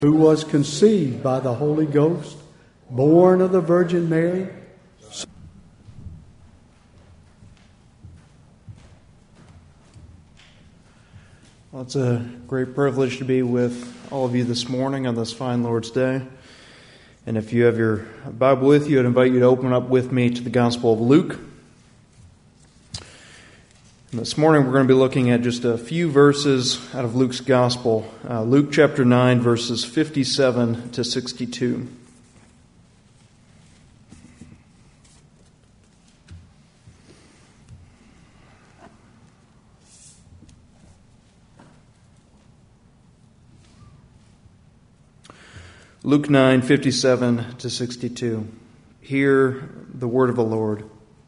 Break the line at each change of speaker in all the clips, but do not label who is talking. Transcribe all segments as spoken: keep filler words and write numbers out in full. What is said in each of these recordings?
who was conceived by the Holy Ghost, born of the Virgin Mary.
Well, it's a great privilege to be with all of you this morning on this fine Lord's Day. And if you have your Bible with you, I'd invite you to open up with me to the Gospel of Luke. And this morning we're going to be looking at just a few verses out of Luke's Gospel. Uh, Luke chapter nine, verses fifty-seven to sixty-two. Luke nine, fifty-seven to sixty-two. Hear the word of the Lord.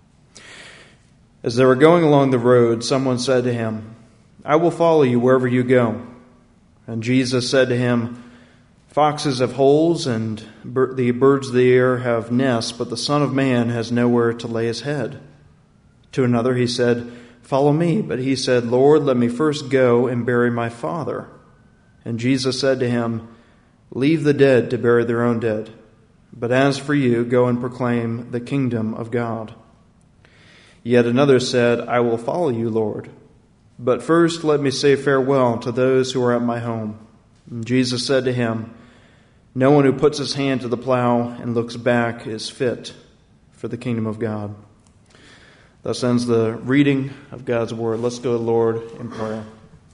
As they were going along the road, someone said to him, "I will follow you wherever you go." And Jesus said to him, "Foxes have holes, and the birds of the air have nests, but the Son of Man has nowhere to lay his head." To another he said, "Follow me." But he said, "Lord, let me first go and bury my father." And Jesus said to him, "Leave the dead to bury their own dead. But as for you, go and proclaim the kingdom of God." Yet another said, "I will follow you, Lord. But first let me say farewell to those who are at my home." And Jesus said to him, "No one who puts his hand to the plow and looks back is fit for the kingdom of God." Thus ends the reading of God's word. Let's go to the Lord in prayer.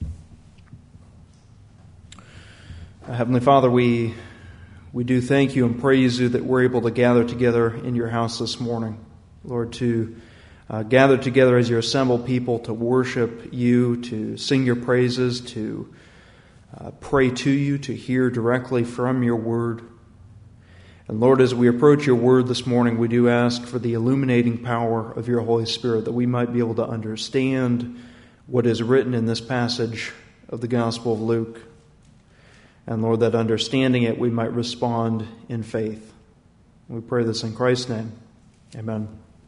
Heavenly Father, we we do thank you and praise you that we're able to gather together in your house this morning. Lord, to uh, gather together as your assembled people to worship you, to sing your praises, to uh, pray to you, to hear directly from your word. And Lord, as we approach your word this morning, we do ask for the illuminating power of your Holy Spirit, that we might be able to understand what is written in this passage of the Gospel of Luke. And Lord, that understanding it, we might respond in faith. We pray this in Christ's name. Amen.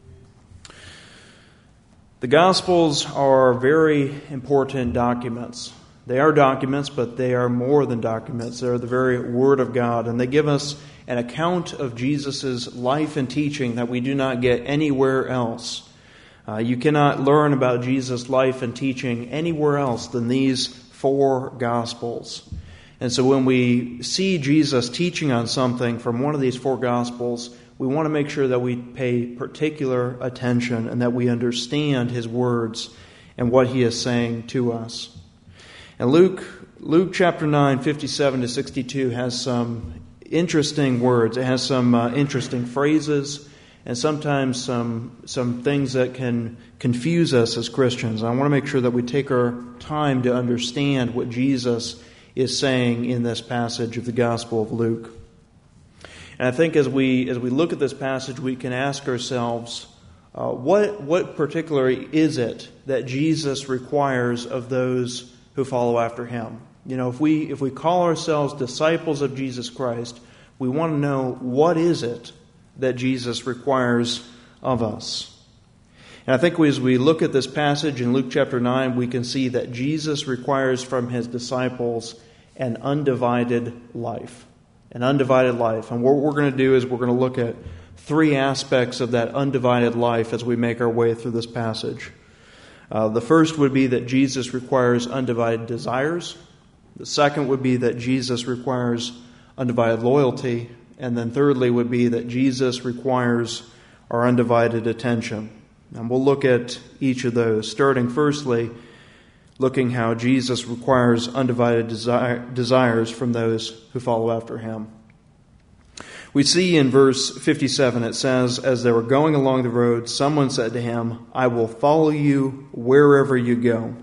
The Gospels are very important documents. They are documents, but they are more than documents. They're the very Word of God, and they give us an account of Jesus' life and teaching that we do not get anywhere else. Uh, you cannot learn about Jesus' life and teaching anywhere else than these four Gospels. And so when we see Jesus teaching on something from one of these four Gospels, we want to make sure that we pay particular attention and that we understand his words and what he is saying to us. And Luke, Luke chapter nine, fifty-seven to sixty-two has some interesting words. It has some uh, interesting phrases and sometimes some, some things that can confuse us as Christians. I want to make sure that we take our time to understand what Jesus is saying in this passage of the Gospel of Luke. And I think as we as we look at this passage, we can ask ourselves, uh, what what particularly is it that Jesus requires of those who follow after him? You know, if we if we call ourselves disciples of Jesus Christ, we want to know, what is it that Jesus requires of us? And I think as we look at this passage in Luke chapter nine, we can see that Jesus requires from his disciples an undivided life. An undivided life. And what we're going to do is we're going to look at three aspects of that undivided life as we make our way through this passage. Uh, the first would be that Jesus requires undivided desires. The second would be that Jesus requires undivided loyalty. And then thirdly would be that Jesus requires our undivided attention. And we'll look at each of those, starting firstly, looking how Jesus requires undivided desire, desires from those who follow after him. We see in verse fifty-seven, it says, "As they were going along the road, someone said to him, 'I will follow you wherever you go.'"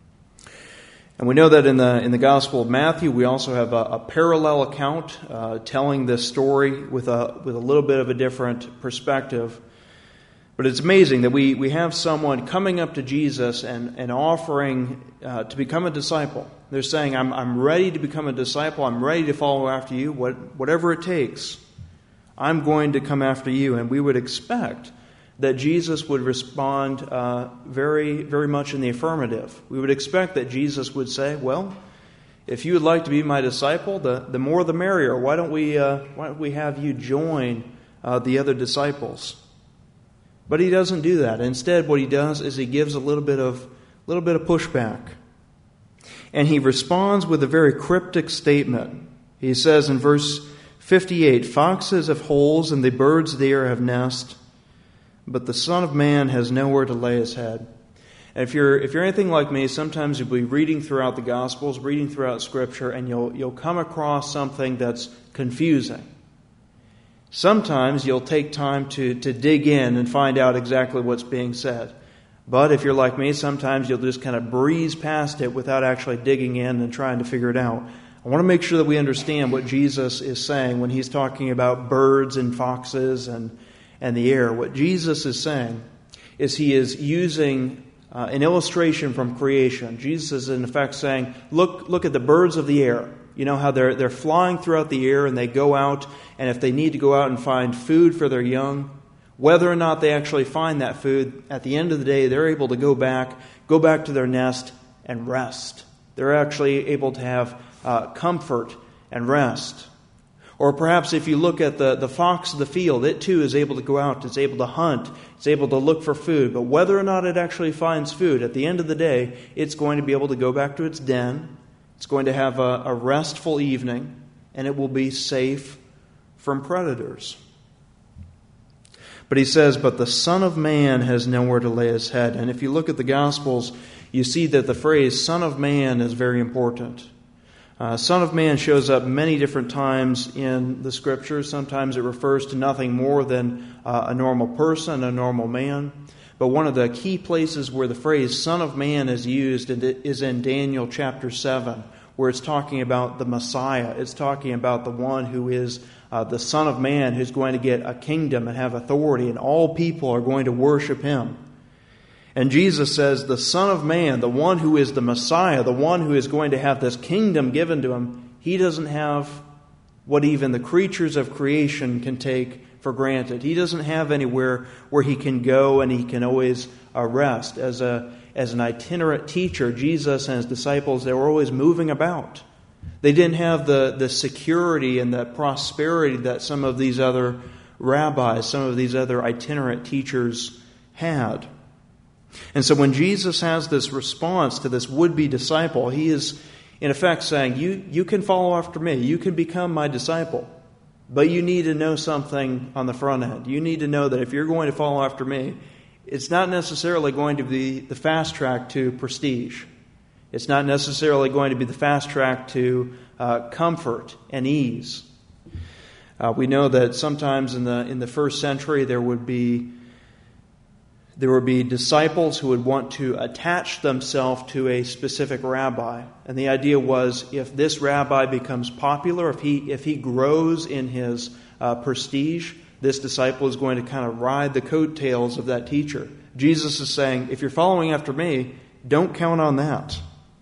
And we know that in the in the Gospel of Matthew, we also have a, a parallel account uh, telling this story with a with a little bit of a different perspective. But it's amazing that we, we have someone coming up to Jesus and, and offering uh, to become a disciple. They're saying, I'm I'm ready to become a disciple. I'm ready to follow after you. What, whatever it takes, I'm going to come after you. And we would expect that Jesus would respond uh, very, very much in the affirmative. We would expect that Jesus would say, well, If you would like to be my disciple, the, the more the merrier. Why don't we uh, why don't we have you join uh, the other disciples? But he doesn't do that. Instead, what he does is he gives a little bit of little bit of pushback. And he responds with a very cryptic statement. He says in verse fifty-eight, "Foxes have holes and the birds of the air have nests, but the Son of Man has nowhere to lay his head." And if you're if you're anything like me, sometimes you'll be reading throughout the Gospels, reading throughout Scripture, and you'll you'll come across something that's confusing. Sometimes you'll take time to, to dig in and find out exactly what's being said. But if you're like me, sometimes you'll just kind of breeze past it without actually digging in and trying to figure it out. I want to make sure that we understand what Jesus is saying when he's talking about birds and foxes and, and the air. What Jesus is saying is he is using uh, an illustration from creation. Jesus is in effect saying, look, look at the birds of the air. You know how they're they're flying throughout the air and they go out, and if they need to go out and find food for their young, whether or not they actually find that food, at the end of the day, they're able to go back, go back to their nest and rest. They're actually able to have uh, comfort and rest. Or perhaps if you look at the, the fox of the field, it too is able to go out, it's able to hunt, it's able to look for food. But whether or not it actually finds food, at the end of the day, it's going to be able to go back to its den. It's going to have a, a restful evening, and it will be safe from predators. But he says, but the Son of Man has nowhere to lay his head. And if you look at the Gospels, you see that the phrase Son of Man is very important. Uh, Son of Man shows up many different times in the Scriptures. Sometimes it refers to nothing more than uh, a normal person, a normal man. But one of the key places where the phrase Son of Man is used is in Daniel chapter seven, where it's talking about the Messiah. It's talking about the one who is uh, the Son of Man, who's going to get a kingdom and have authority, and all people are going to worship him. And Jesus says the Son of Man, the one who is the Messiah, the one who is going to have this kingdom given to him, he doesn't have what even the creatures of creation can take for granted. He doesn't have anywhere where he can go and he can always uh, rest. As a as an itinerant teacher, Jesus and his disciples, they were always moving about. They didn't have the, the security and the prosperity that some of these other rabbis, some of these other itinerant teachers had. And so when Jesus has this response to this would-be disciple, he is in effect saying, you, you can follow after me, you can become my disciple. But you need to know something on the front end. You need to know that if you're going to follow after me, it's not necessarily going to be the fast track to prestige. It's not necessarily going to be the fast track to uh, comfort and ease. Uh, we know that sometimes in the in the first century there would be there would be disciples who would want to attach themselves to a specific rabbi. And the idea was, if this rabbi becomes popular, if he if he grows in his uh, prestige, this disciple is going to kind of ride the coattails of that teacher. Jesus is saying, if you're following after me, don't count on that.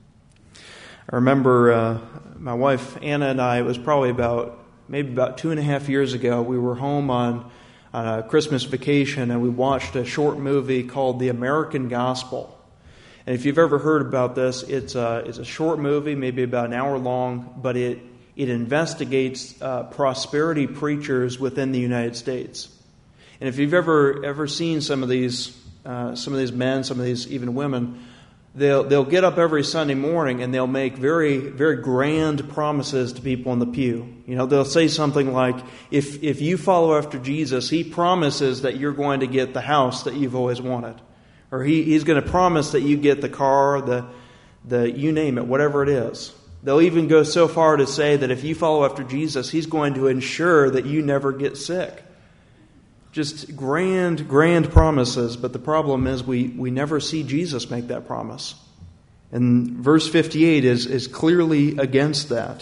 I remember uh, my wife Anna and I, it was probably about maybe about two and a half years ago, we were home on on a Christmas vacation, and we watched a short movie called The American Gospel. And if you've ever heard about this, it's a, it's a short movie, maybe about an hour long, but it, it investigates uh, prosperity preachers within the United States. And if you've ever ever seen some of these uh, some of these men, some of these even women, they'll they'll get up every Sunday morning and they'll make very very grand promises to people in the pew. You know, they'll say something like, if if you follow after Jesus, he promises that you're going to get the house that you've always wanted, or he, he's going to promise that you get the car, the the you name it, whatever it is. They'll even go so far to say that if you follow after Jesus, he's going to ensure that you never get sick. Just grand, grand promises, but the problem is we, we never see Jesus make that promise. And verse fifty-eight is, is clearly against that.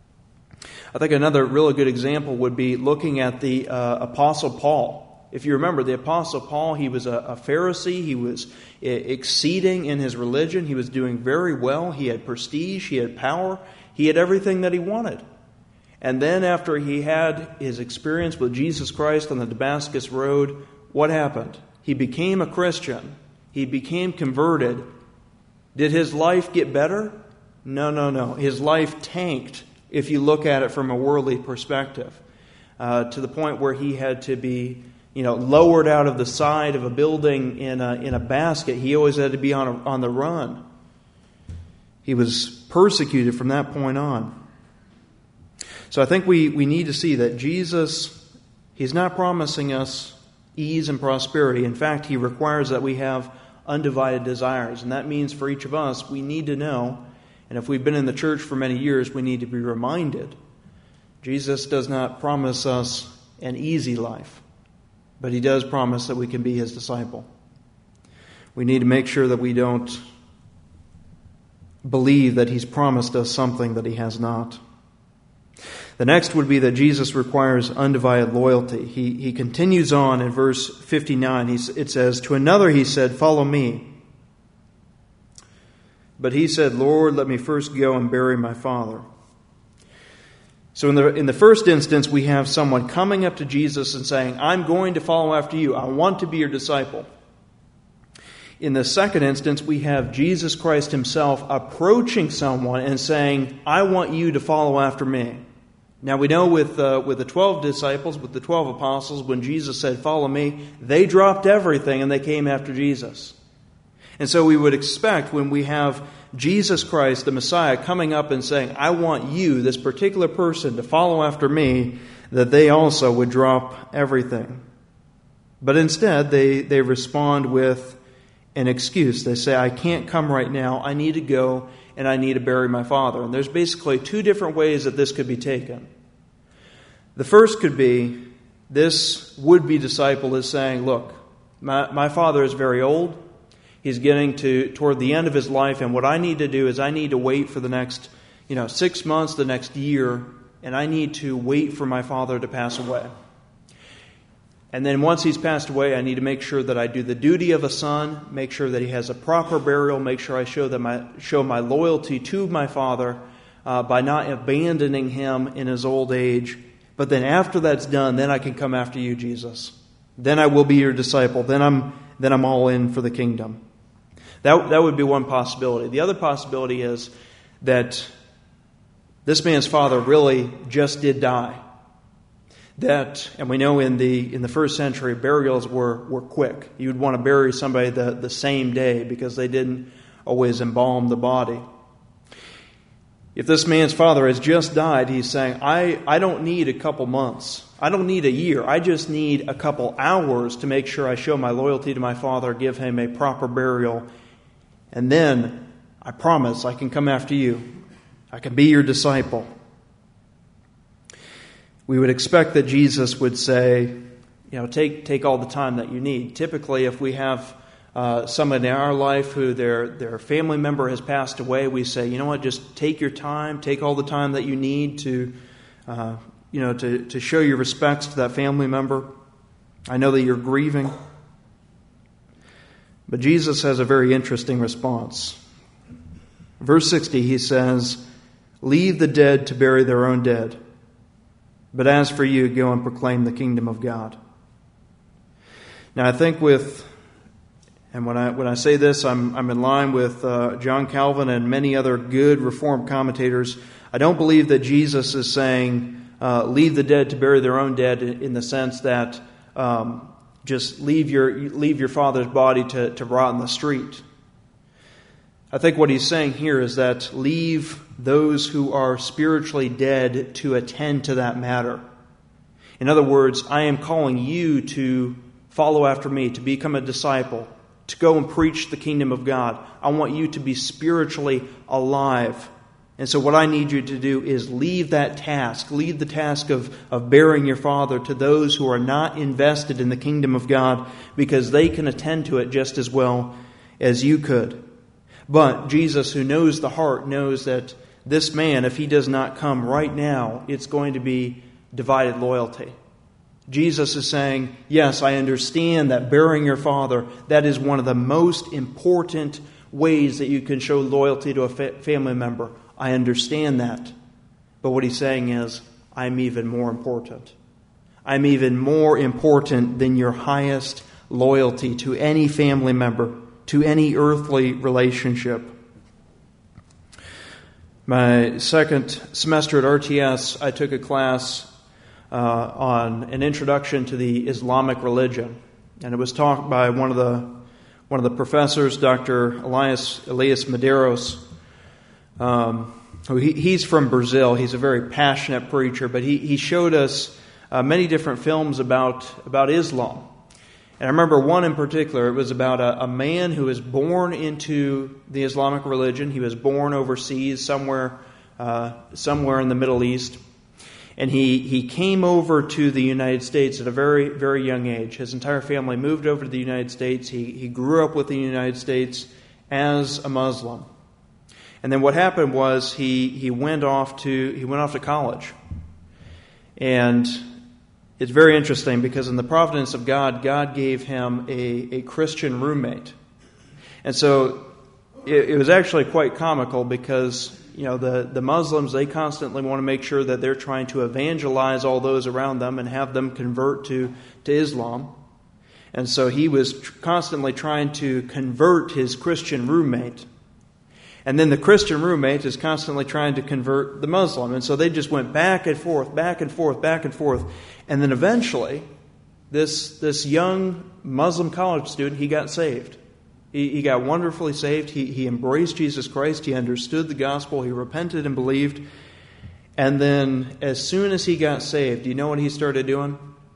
I think another really good example would be looking at the uh, Apostle Paul. If you remember, the Apostle Paul, he was a, a Pharisee. He was exceeding in his religion. He was doing very well. He had prestige. He had power. He had everything that he wanted. And then after he had his experience with Jesus Christ on the Damascus Road, what happened? He became a Christian. He became converted. Did his life get better? No, no, no. His life tanked, if you look at it from a worldly perspective, uh, to the point where he had to be, you know, lowered out of the side of a building in a, in a basket. He always had to be on a, on the run. He was persecuted from that point on. So I think we, we need to see that Jesus, He's not promising us ease and prosperity. In fact, He requires that we have undivided desires. And that means for each of us, we need to know, and if we've been in the church for many years, we need to be reminded, Jesus does not promise us an easy life, but He does promise that we can be His disciple. We need to make sure that we don't believe that He's promised us something that He has not. The next would be that Jesus requires undivided loyalty. He, he continues on in verse fifty-nine. He, it says, "To another He said, 'Follow me.' But he said, 'Lord, let me first go and bury my father.'" So in the, in the first instance, we have someone coming up to Jesus and saying, "I'm going to follow after you. I want to be your disciple." In the second instance, we have Jesus Christ Himself approaching someone and saying, "I want you to follow after me." Now we know with uh, with the twelve disciples, with the twelve apostles, when Jesus said, "Follow me," they dropped everything and they came after Jesus. And so we would expect when we have Jesus Christ, the Messiah, coming up and saying, "I want you, this particular person, to follow after me," that they also would drop everything. But instead, they, they respond with an excuse. They say, "I can't come right now. I need to go and I need to bury my father." And there's basically two different ways that this could be taken. The first could be, this would-be disciple is saying, "Look, my, my father is very old. He's getting to toward the end of his life, and what I need to do is I need to wait for the next, you know, six months, the next year, and I need to wait for my father to pass away. And then once he's passed away, I need to make sure that I do the duty of a son, make sure that he has a proper burial, make sure I show that my show my loyalty to my father uh, by not abandoning him in his old age. But then after that's done, then I can come after you, Jesus. Then I will be your disciple. Then I'm then I'm all in for the kingdom." That that would be one possibility. The other possibility is that this man's father really just did die. That, and we know in the in the first century, burials were, were quick. You would want to bury somebody the, the same day because they didn't always embalm the body. If this man's father has just died, he's saying, I, I don't need a couple months. I don't need a year. I just need a couple hours to make sure I show my loyalty to my father, give him a proper burial, and then I promise I can come after you. I can be your disciple. We would expect that Jesus would say, you know, take take all the time that you need. Typically, if we have uh, someone in our life who their their family member has passed away, we say, you know what, just take your time, take all the time that you need to, uh, you know, to, to show your respects to that family member. I know that you're grieving. But Jesus has a very interesting response. Verse sixty, he says, "Leave the dead to bury their own dead. But as for you, go and proclaim the kingdom of God." Now, I think with, and when I when I say this, I'm I'm in line with uh, John Calvin and many other good Reformed commentators. I don't believe that Jesus is saying, uh, "Leave the dead to bury their own dead," in the sense that um, just leave your leave your father's body to, to rot in the street. I think what he's saying here is that leave those who are spiritually dead to attend to that matter. In other words, I am calling you to follow after me, to become a disciple, to go and preach the kingdom of God. I want you to be spiritually alive. And so what I need you to do is leave that task, leave the task of, of burying your father to those who are not invested in the kingdom of God, because they can attend to it just as well as you could. But Jesus, who knows the heart, knows that this man, if he does not come right now, it's going to be divided loyalty. Jesus is saying, yes, I understand that burying your father, that is one of the most important ways that you can show loyalty to a fa- family member. I understand that. But what he's saying is, I'm even more important. I'm even more important than your highest loyalty to any family member, to any earthly relationship. My second semester at R T S, I took a class uh, on an introduction to the Islamic religion, and it was taught by one of the one of the professors, Doctor Elias Elias Medeiros. Um, he, he's from Brazil. He's a very passionate preacher, but he he showed us uh, many different films about about Islam. And I remember one in particular. It was about a, a man who was born into the Islamic religion. He was born overseas, somewhere, uh, somewhere in the Middle East, and he he came over to the United States at a very very young age. His entire family moved over to the United States. He he grew up with the United States as a Muslim, and then what happened was he he went off to he went off to college, and it's very interesting because in the providence of God, God gave him a, a Christian roommate. And so it, it was actually quite comical because, you know, the, the Muslims, they constantly want to make sure that they're trying to evangelize all those around them and have them convert to, to Islam. And so he was tr- constantly trying to convert his Christian roommate. And then the Christian roommate is constantly trying to convert the Muslim. And so they just went back and forth, back and forth, back and forth. And then eventually, this this young Muslim college student, he got saved. He, he got wonderfully saved. He, he embraced Jesus Christ. He understood the gospel. He repented and believed. And then as soon as he got saved, do you know what he started doing?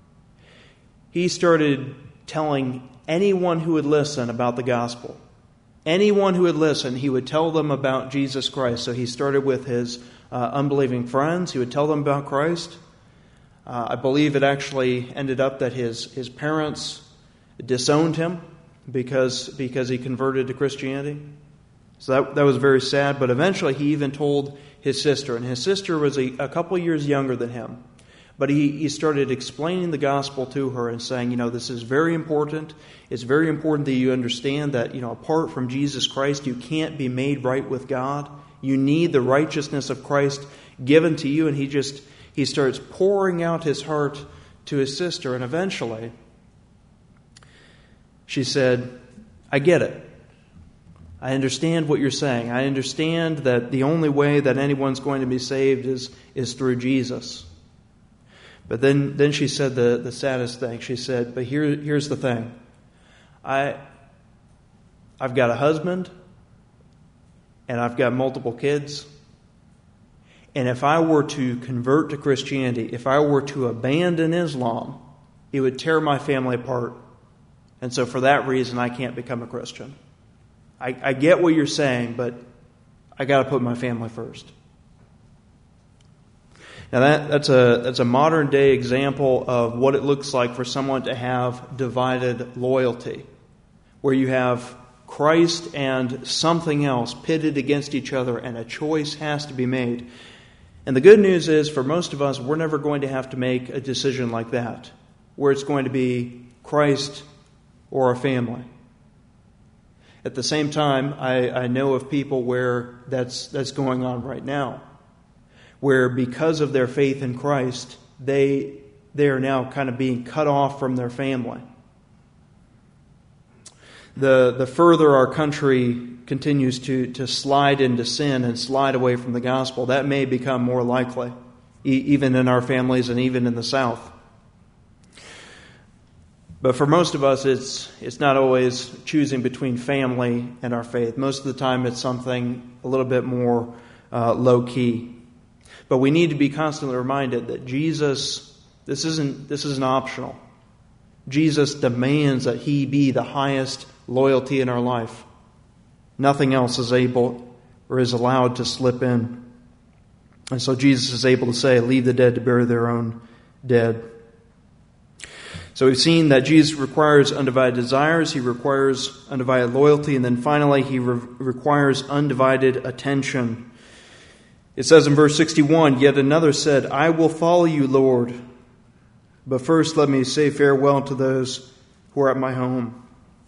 He started telling anyone who would listen about the gospel. Anyone who would listen, he would tell them about Jesus Christ. So he started with his uh, unbelieving friends. He would tell them about Christ. Uh, I believe it actually ended up that his, his parents disowned him because, because he converted to Christianity. So that, that was very sad. But eventually he even told his sister. And his sister was a, a couple years younger than him. But he, he started explaining the gospel to her and saying, you know, this is very important. It's very important that you understand that, you know, apart from Jesus Christ, you can't be made right with God. You need the righteousness of Christ given to you. And he just, he starts pouring out his heart to his sister. And eventually, she said, I get it. I understand what you're saying. I understand that the only way that anyone's going to be saved is, is through Jesus. But then, then she said the, the saddest thing. She said, but here, here's the thing. I, I've got a husband, and I've got multiple kids. And if I were to convert to Christianity, if I were to abandon Islam, it would tear my family apart. And so for that reason, I can't become a Christian. I, I get what you're saying, but I got to put my family first. Now that, that's a that's a modern day example of what it looks like for someone to have divided loyalty, where you have Christ and something else pitted against each other, and a choice has to be made. And the good news is, for most of us, we're never going to have to make a decision like that, where it's going to be Christ or our family. At the same time, I, I know of people where that's that's going on right now, where because of their faith in Christ, they they are now kind of being cut off from their family. The the further our country continues to, to slide into sin and slide away from the gospel, that may become more likely, e- even in our families and even in the South. But for most of us, it's it's not always choosing between family and our faith. Most of the time, it's something a little bit more uh, low-key. But we need to be constantly reminded that Jesus, this isn't this isn't optional. Jesus demands that He be the highest loyalty in our life. Nothing else is able or is allowed to slip in. And so Jesus is able to say, leave the dead to bury their own dead. So we've seen that Jesus requires undivided desires, He requires undivided loyalty, and then finally He re- requires undivided attention. It says in verse sixty-one, yet another said, I will follow you, Lord. But first let me say farewell to those who are at my home.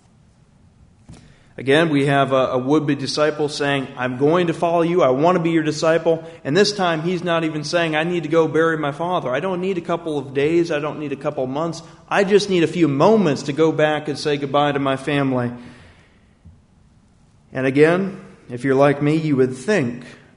Again, we have a, a would-be disciple saying, I'm going to follow you. I want to be your disciple. And this time he's not even saying, I need to go bury my father. I don't need a couple of days. I don't need a couple of months. I just need a few moments to go back and say goodbye to my family. And again, if you're like me, you would think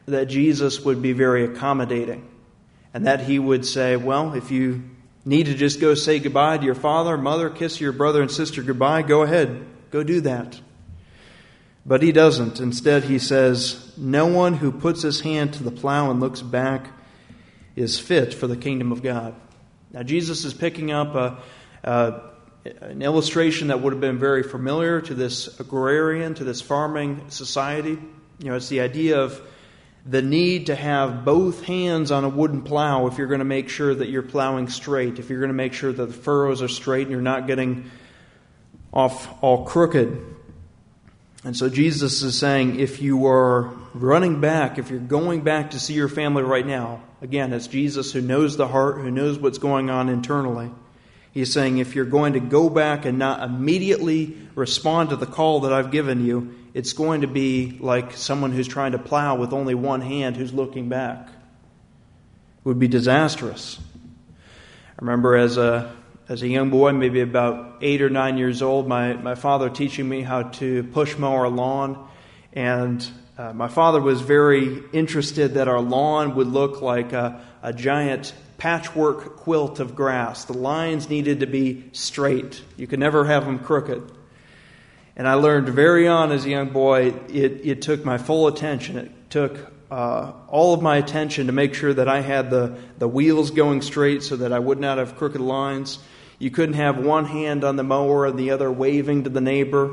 that Jesus would be very accommodating, and that he would say, well, if you need to just go say goodbye to your father, mother, kiss your brother and sister goodbye, go ahead, go do that. But he doesn't. Instead, he says, no one who puts his hand to the plow and looks back is fit for the kingdom of God. Now, Jesus is picking up a, a, an illustration that would have been very familiar to this agrarian, to this farming society. You know, it's the idea of the need to have both hands on a wooden plow if you're going to make sure that you're plowing straight, if you're going to make sure that the furrows are straight and you're not getting off all crooked. And so Jesus is saying, if you are running back, if you're going back to see your family right now, again, it's Jesus who knows the heart, who knows what's going on internally. He's saying, if you're going to go back and not immediately respond to the call that I've given you, it's going to be like someone who's trying to plow with only one hand who's looking back. It would be disastrous. I remember as a As a young boy, maybe about eight or nine years old, my, my father teaching me how to push mow our lawn. And uh, my father was very interested that our lawn would look like a, a giant patchwork quilt of grass. The lines needed to be straight. You could never have them crooked. And I learned very on as a young boy, it, it took my full attention. It took uh, all of my attention to make sure that I had the, the wheels going straight so that I would not have crooked lines. You couldn't have one hand on the mower and the other waving to the neighbor.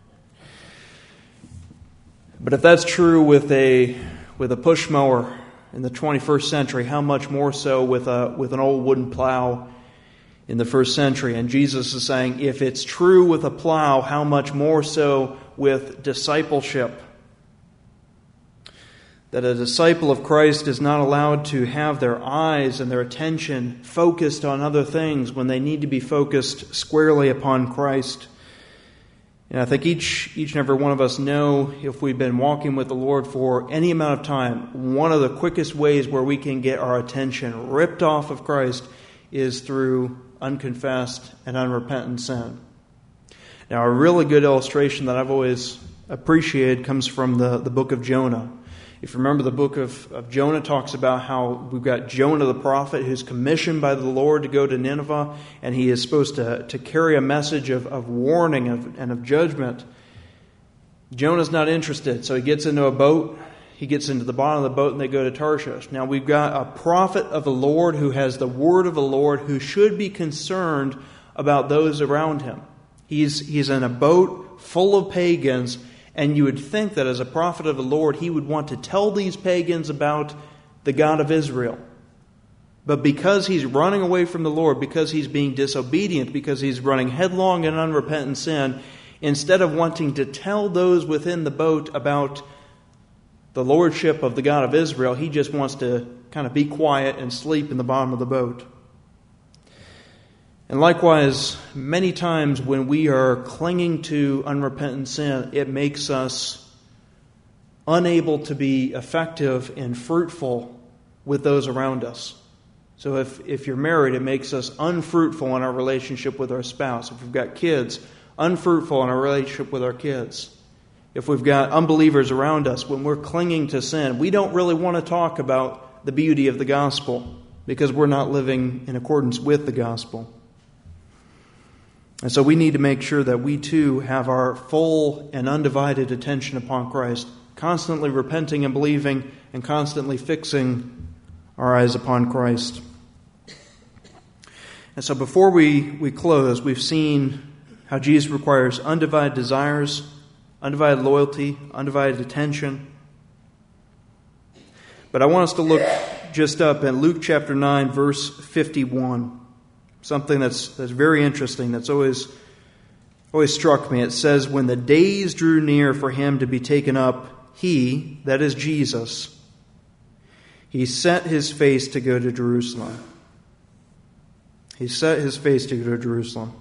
But if that's true with a with a push mower in the twenty-first century, how much more so with a with an old wooden plow in the first century? And Jesus is saying, if it's true with a plow, how much more so with discipleship? That a disciple of Christ is not allowed to have their eyes and their attention focused on other things when they need to be focused squarely upon Christ. And I think each each and every one of us know, if we've been walking with the Lord for any amount of time, one of the quickest ways where we can get our attention ripped off of Christ is through unconfessed and unrepentant sin. Now, a really good illustration that I've always appreciated comes from the, the book of Jonah. If you remember, the book of, of Jonah talks about how we've got Jonah the prophet who's commissioned by the Lord to go to Nineveh, and he is supposed to, to carry a message of, of warning of, and of judgment. Jonah's not interested, so he gets into a boat, he gets into the bottom of the boat, and they go to Tarshish. Now we've got a prophet of the Lord who has the word of the Lord, who should be concerned about those around him. He's, he's in a boat full of pagans, and you would think that as a prophet of the Lord, he would want to tell these pagans about the God of Israel. But because he's running away from the Lord, because he's being disobedient, because he's running headlong in unrepentant sin, instead of wanting to tell those within the boat about the lordship of the God of Israel, he just wants to kind of be quiet and sleep in the bottom of the boat. And likewise, many times when we are clinging to unrepentant sin, it makes us unable to be effective and fruitful with those around us. So if, if you're married, it makes us unfruitful in our relationship with our spouse. If we've got kids, unfruitful in our relationship with our kids. If we've got unbelievers around us, when we're clinging to sin, we don't really want to talk about the beauty of the gospel because we're not living in accordance with the gospel. And so we need to make sure that we too have our full and undivided attention upon Christ, constantly repenting and believing and constantly fixing our eyes upon Christ. And so before we, we close, we've seen how Jesus requires undivided desires, undivided loyalty, undivided attention. But I want us to look just up at Luke chapter nine, verse fifty-one. Something that's that's very interesting, that's always always struck me. It says, when the days drew near for him to be taken up, he, that is Jesus, he set his face to go to Jerusalem. He set his face to go to Jerusalem.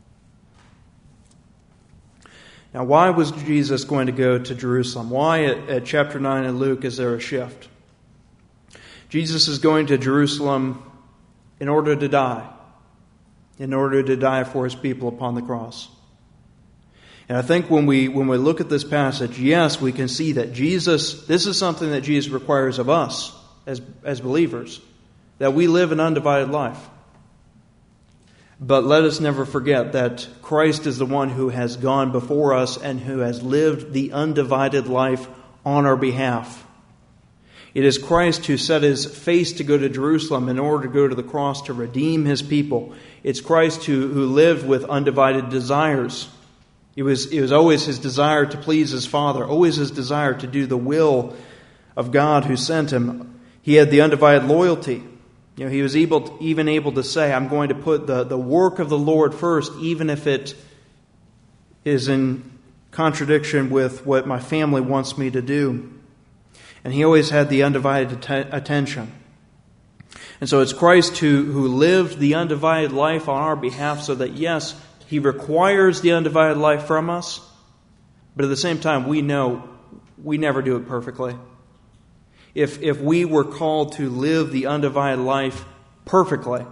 Now, why was Jesus going to go to Jerusalem? Why at, at chapter nine in Luke is there a shift? Jesus is going to Jerusalem in order to die. In order to die for his people upon the cross. And I think when we when we look at this passage, yes, we can see that Jesus, this is something that Jesus requires of us as, as believers, that we live an undivided life. But let us never forget that Christ is the one who has gone before us and who has lived the undivided life on our behalf. It is Christ who set his face to go to Jerusalem in order to go to the cross to redeem his people. It's Christ who, who lived with undivided desires. It was, it was always his desire to please his Father, always his desire to do the will of God who sent him. He had the undivided loyalty. You know, he was able to, even able to say, I'm going to put the, the work of the Lord first, even if it is in contradiction with what my family wants me to do. And he always had the undivided att- attention. And so it's Christ who, who lived the undivided life on our behalf so that, yes, he requires the undivided life from us, but at the same time, we know we never do it perfectly. If, if we were called to live the undivided life perfectly,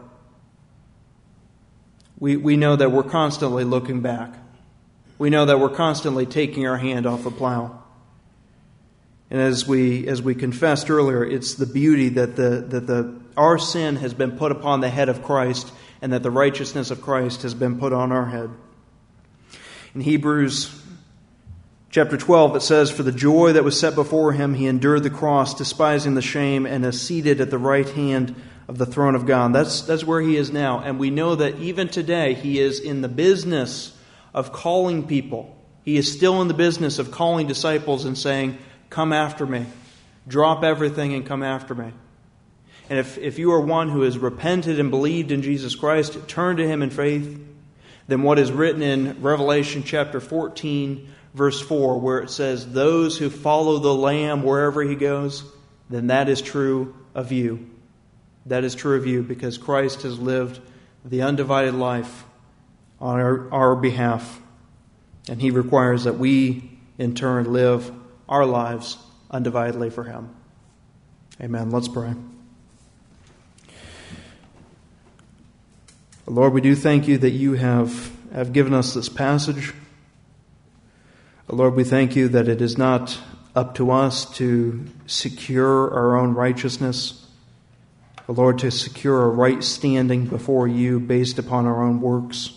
we, we know that we're constantly looking back. We know that we're constantly taking our hand off the plow. And as we as we confessed earlier, it's the beauty that the that the our sin has been put upon the head of Christ, and that the righteousness of Christ has been put on our head. In Hebrews chapter twelve, it says, "For the joy that was set before him, he endured the cross, despising the shame, and is seated at the right hand of the throne of God." That's that's where he is now, and we know that even today he is in the business of calling people. He is still in the business of calling disciples and saying, "Come after me. Drop everything and come after me." And if, if you are one who has repented and believed in Jesus Christ, turn to him in faith, then what is written in Revelation chapter fourteen, verse four, where it says, "Those who follow the Lamb wherever he goes," then that is true of you. That is true of you because Christ has lived the undivided life on our, our behalf. And he requires that we, in turn, live our lives undividedly for him. Amen. Let's pray. Lord, we do thank you that you have, have given us this passage. Lord, we thank you that it is not up to us to secure our own righteousness, Lord, to secure a right standing before you based upon our own works.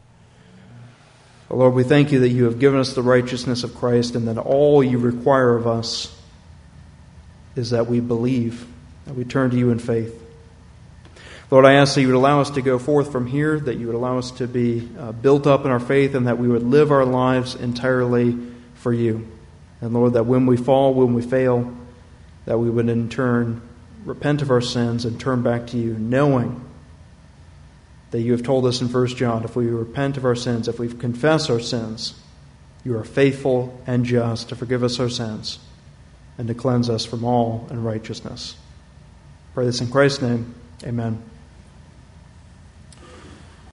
Lord, we thank you that you have given us the righteousness of Christ and that all you require of us is that we believe, that we turn to you in faith. Lord, I ask that you would allow us to go forth from here, that you would allow us to be uh, built up in our faith, and that we would live our lives entirely for you. And Lord, that when we fall, when we fail, that we would in turn repent of our sins and turn back to you, knowing that you have told us in First John, if we repent of our sins, if we confess our sins, you are faithful and just to forgive us our sins and to cleanse us from all unrighteousness. Pray this in Christ's name. Amen.